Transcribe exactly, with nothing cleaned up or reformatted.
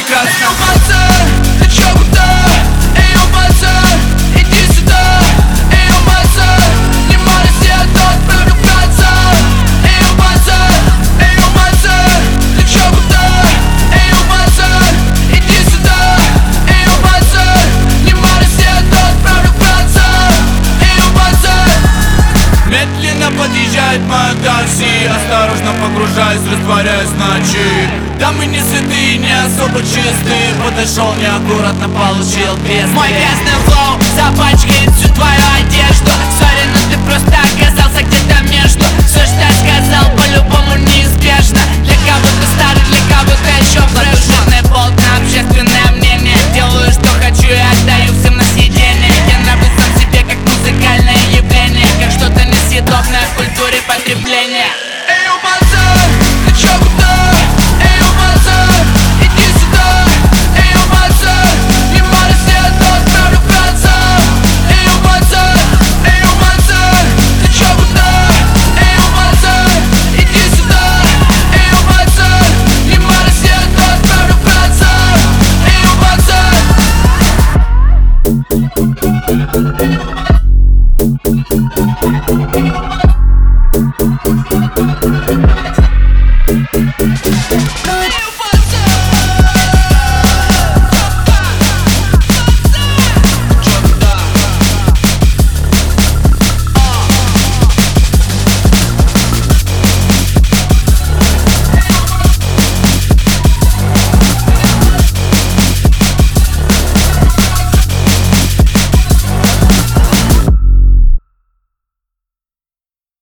прекрасно. Эй, пацан, ты чё куда? Эй, пацан, иди сюда. Эй, пацан, внимание, все тот влюбляться. Эй, пацан, эй, пацан, ты чё куда? Эй, пацан, иди сюда. Эй, пацан, внимание, все тот влюбляться. Эй, пацан. Медленно подъезжает моя такси, осторожно погружаюсь, растворяюсь в ночи. Да мы не святые, не особо чистые. Подошел неаккуратно, получил пизды. Мой грязный флоу запачкает всю твою одежду. Сори, но ты просто оказался где-то между. Все, что я сказал, по-любому неизбежно.